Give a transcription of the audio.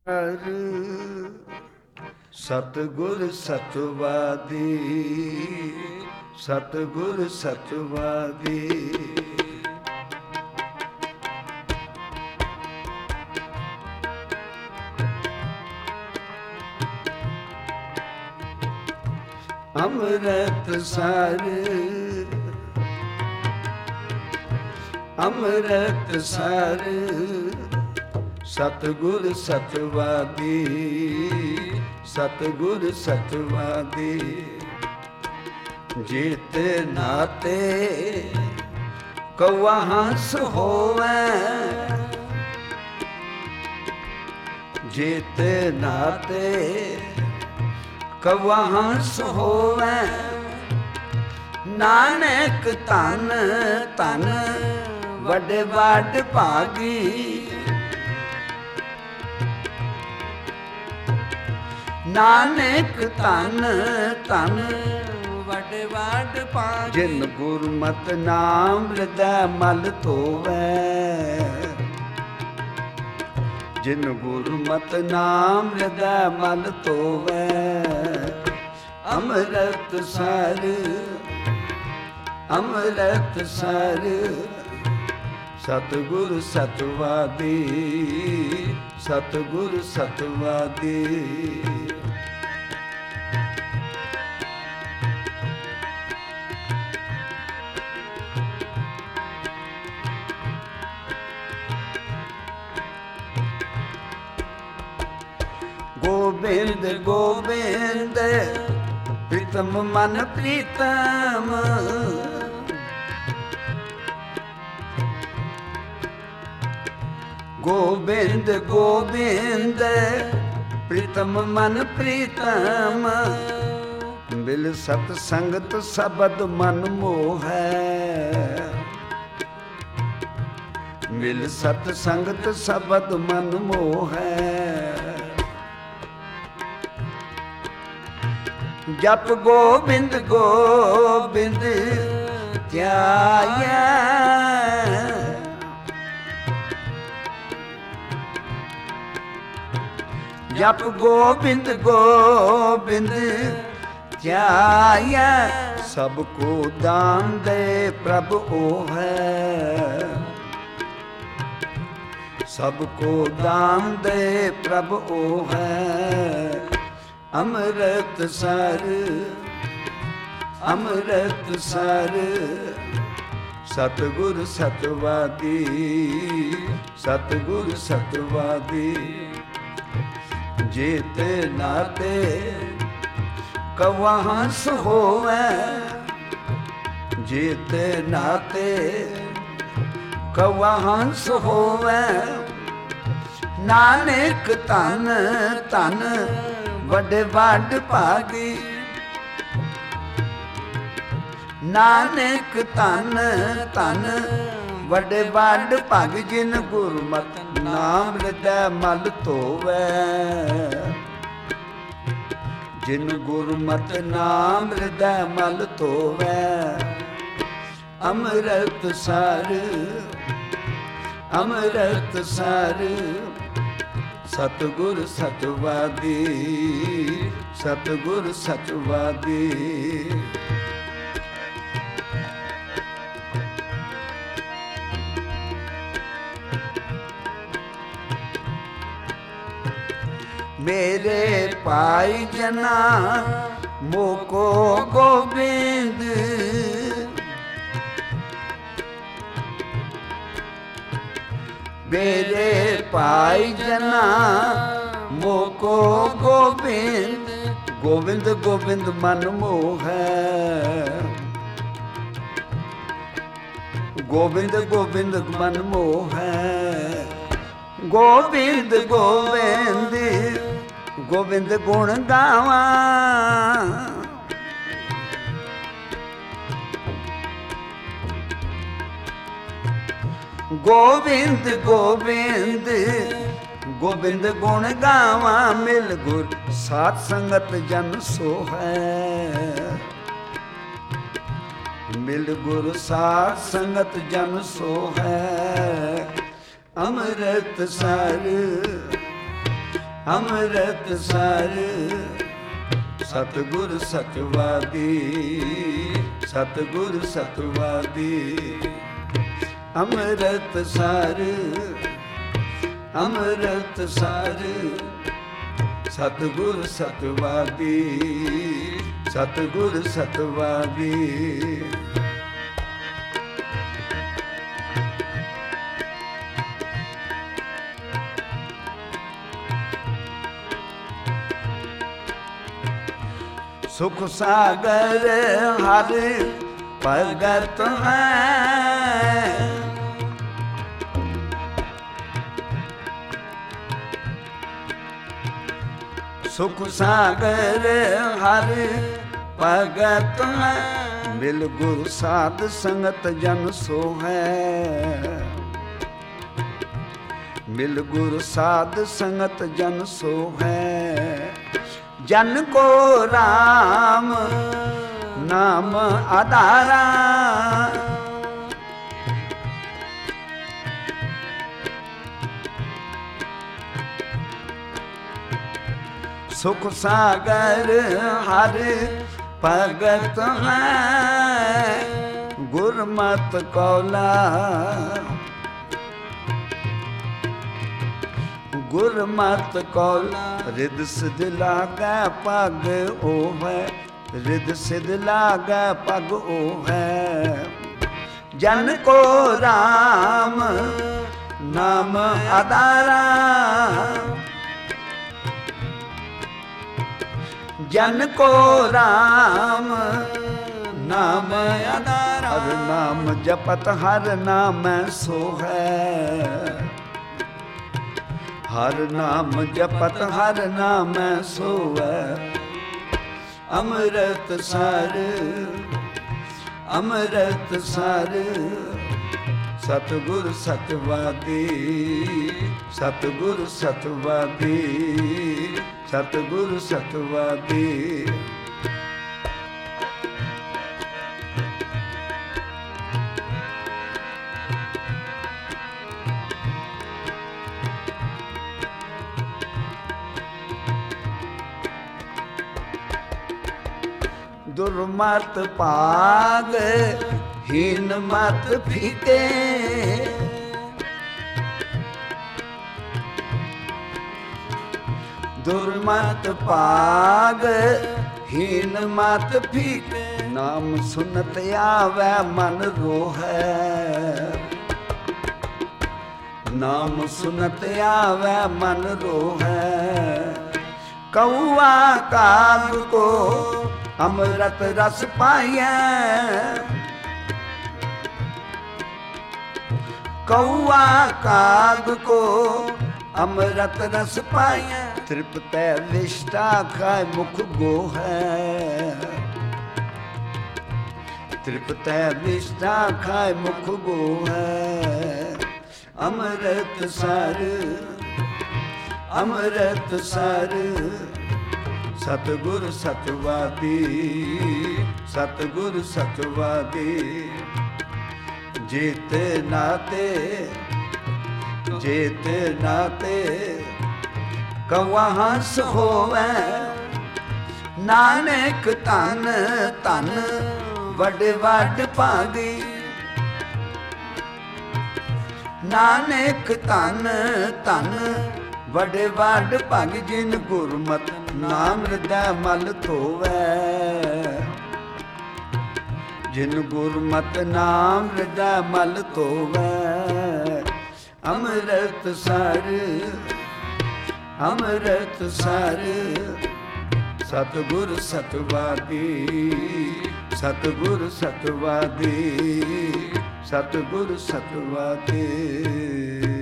ਸਤਿਗੁਰ ਸਤਵਾਦੀ, ਸਤਿਗੁਰ ਸਤਵਾਦੀ। ਅੰਮ੍ਰਿਤਸਰ, ਅੰਮ੍ਰਿਤਸਰ ਸਤਿਗੁਰ ਸਤਵਾਦੀ, ਸਤਿਗੁਰ ਸਤਵਾਦੀ। ਜੀਤੇ ਨਾਤੇ ਕਉਆ ਹੰਸ ਹੋਵੈ, ਜੀਤੇ ਨਾਤੇ ਕਉਆ ਹੰਸ ਹੋਵੈ। ਨਾਨਕ ਧਨ ਧਨ ਵੱਡੇ ਵੱਡ ਭਾਗੀ, ਨਾਨਕ ਧਨ ਧਨ ਵੱਡੇ ਵੱਡ ਭਾਗੀ। ਜਿਨ ਗੁਰਮਤਿ ਨਾਮ ਹਿਰਦੈ ਮਲ ਧੋਵੈ, ਜਿਨ ਗੁਰਮਤਿ ਨਾਮ ਹਿਰਦੈ ਮਲ ਧੋਵੈ। ਅੰਮ੍ਰਿਤਸਰ, ਅੰਮ੍ਰਿਤਸਰ ਸਤਿਗੁਰ ਸਤਵਾਦੀ, ਸਤਿਗੁਰ ਸਤਵਾਦੀ। ਗੋਬਿੰਦ ਗੋਬਿੰਦ ਪ੍ਰੀਤਮ ਮਨ ਪ੍ਰੀਤਮ, ਗੋਬਿੰਦ ਗੋਬਿੰਦ ਪ੍ਰੀਤਮ ਮਨ ਪ੍ਰੀਤਮ। ਮਿਲ ਸਤ ਸੰਗਤ ਸਬਦ ਮਨ ਮੋਹੈ, ਮਿਲ ਸਤ ਸੰਗਤ ਸਬਦ ਮਨ ਮੋਹੈ। ਜਪ ਗੋਬਿੰਦ ਗੋਬਿੰਦ ਧਿਆਇਆ, ਜਪ ਗੋਬਿੰਦ ਗੋਬਿੰਦ ਧਿਆਇਆ। ਸਭ ਕੋ ਦਾਨ ਦੇ ਪ੍ਰਭ ਉਹ ਹੈ, ਸਭ ਕੋ ਦਾਨ ਦੇ ਪ੍ਰਭ ਉਹ ਹੈ। ਅੰਮ੍ਰਿਤਸਰ, ਅੰਮ੍ਰਿਤਸਰ ਸਤਿਗੁਰ ਸਤਵਾਦੀ, ਸਤਿਗੁਰ ਸਤਵਾਦੀ। ਜੀਤੇ ਨਾਤੇ ਕਉਆ ਹੰਸ ਹੋਵੈ, ਜੀਤੇ ਨਾਤੇ ਕਉਆ ਹੰਸ ਹੋਵੈ। ਨਾਨਕ ਧਨ ਧਨ ਵੱਡੇ ਵੱਡ ਭਾਗੀ, ਨਾਨਕ ਧਨ ਧਨ ਵੱਡੇ ਵੱਡ ਭਾਗੀ। ਜਿਨ ਗੁਰਮਤਿ ਨਾਮ ਹਿਰਦੈ ਮਲ ਧੋਵੈ, ਜਿਨ ਗੁਰਮਤਿ ਨਾਮ ਹਿਰਦੈ ਮਲ ਧੋਵੈ। ਅੰਮ੍ਰਿਤਸਰ, ਅੰਮ੍ਰਿਤਸਰ ਸਤਿਗੁਰ ਸਤਵਾਦੀ, ਸਤਿਗੁਰ ਸਤਵਾਦੀ। ਮੇਰੇ ਭਾਈ ਜਨਾ ਮੋਕੋ ਗੋਬਿੰਦ, ਮੇਰੇ ਭਾਈ ਜਨਾ ਮੋਕੋ ਗੋਬਿੰਦ। ਗੋਬਿੰਦ ਗੋਬਿੰਦ ਮਨ ਮੋਹੈ, ਗੋਬਿੰਦ ਗੋਬਿੰਦ ਮਨ ਮੋਹੈ। ਗੋਬਿੰਦ ਗੋਬਿੰਦ ਗੋਬਿੰਦ ਗੁਣ ਗਾਵਾਂ, ਗੋਬਿੰਦ ਗੋਬਿੰਦ ਗੋਬਿੰਦ ਗੁਣ ਗਾਵਾਂ। ਮਿਲ ਗੁਰ ਸਾਧ ਸੰਗਤ ਜਨ ਸੋਹੈ, ਮਿਲ ਗੁਰ ਸਾਧ ਸੰਗਤ ਜਨ ਸੋਹੈ। ਅੰਮ੍ਰਿਤਸਰ, ਅੰਮ੍ਰਿਤਸਰ ਸਤਿਗੁਰ ਸਤਵਾਦੀ, ਸਤਿਗੁਰ ਸਤਵਾਦੀ। ਅੰਮ੍ਰਿਤਸਰ ਅੰਮ੍ਰਿਤਸਰ ਸਤਿਗੁਰ ਸਤਵਾਦੀ, ਸਤਿਗੁਰ ਸਤਵਾਦੀ। ਸੁਖ ਸਾਗਰ ਹਰ ਭਗਤ ਹੈ, ਸੁਖ ਸਾਗਰ ਹਰ ਭਗਤ ਹੈ। ਮਿਲ ਗੁਰ ਸਾਧ ਸੰਗਤ ਜਨ ਸੋ ਹੈ, ਮਿਲ ਗੁਰ ਸਾਧ ਸੰਗਤ ਜਨ ਸੋ ਹੈ। ਜਨ ਕੋ ਰਾਮ ਨਾਮ ਆਧਾਰਾ, ਸੁਖ ਸਾਗਰ ਹਰ ਭਗਤ ਹੈ। ਗੁਰਮਤਿ ਕੌਲਾ ਗੁਰਮਤਿ ਕੌਲਾ, ਰਿਦ ਸਿਧ ਲਾਗੈ ਪਗ ਓਹੈ, ਰਿਦ ਸਿਧ ਲਾਗੈ ਪਗ ਓਹੈ। ਜਨ ਕੋ ਰਾਮ ਨਾਮ ਆਧਾਰਾ, ਜਨ ਕੋ ਰਾਮ ਨਾਮ ਆਧਾਰਾ। ਹਰ ਨਾਮ ਜਪਤ ਹਰ ਨਾਮੈ ਸੋ ਹੈ, ਹਰ ਨਾਮ ਜਪਤ ਹਰ ਨਾਮੈ ਸੋਵੈ। ਅੰਮ੍ਰਿਤਸਰ ਅੰਮ੍ਰਿਤਸਰ ਸਤਿਗੁਰ ਸਤਵਾਦੀ, ਸਤਿਗੁਰ ਸਤਵਾਦੀ, ਸਤਿਗੁਰ ਸਤਵਾਦੀ। ਦੁਰਮਤ ਭਾਗ ਹੀਨ ਮਤ ਫੀਕੇ, ਦੁਰਮਤ ਭਾਗ ਹੀਨ ਮਤ ਫੀਕੇ। ਨਾਮ ਸੁਨਤ ਆਵੈ ਮਨ ਰੋਹੈ, ਨਾਮ ਸੁਨਤ ਆਵੈ ਮਨ ਰੋਹੈ। ਕਊਆ ਕਾਗ ਕੋ ਅੰਮ੍ਰਿਤ ਰਸ ਪਾਈਐ, ਕਊਆ ਕਾਗ ਕੋ ਅੰਮ੍ਰਿਤ ਰਸ ਪਾਈਐ। ਤ੍ਰਿਪਤੈ ਵਿਸ਼ਟਾ ਖਾਇ ਮੁਖ ਗੋਹੈ, ਤ੍ਰਿਪਤੈ ਵਿਸ਼ਟਾ ਖਾਇ ਮੁਖ ਗੋਹੈ। ਅੰਮ੍ਰਿਤਸਰ ਅੰਮ੍ਰਿਤਸਰ ਸਤਿਗੁਰ ਸਤਵਾਦੀ, ਸਤਿਗੁਰ ਸਤਵਾਦੀ। ਜੀਤੇ ਨਾਤੇ ਜੀਤੇ ਨਾਤੇ ਕਵਾ ਹੰਸ ਹੋਵੈ। ਨਾਨਕ ਧਨ ਧਨ ਵੱਡ ਵੱਡ ਭਾਗੀ, ਨਾਨਕ ਧਨ ਧਨ ਵੱਡ ਵੱਡ ਭਾਗ। ਜਿਨ ਗੁਰਮਤਿ ਨਾਮ ਹਿਰਦੈ ਮਲ ਧੋਵੈ, ਜਿਨ ਗੁਰਮਤਿ ਨਾਮ ਹਿਰਦੈ ਮਲ ਧੋਵੈ। ਅੰਮ੍ਰਿਤਸਰ ਅੰਮ੍ਰਿਤਸਰ ਸਤਿਗੁਰ ਸਤਵਾਦੀ, ਸਤਿਗੁਰ ਸਤਵਾਦੀ, ਸਤਿਗੁਰ ਸਤਵਾਦੀ।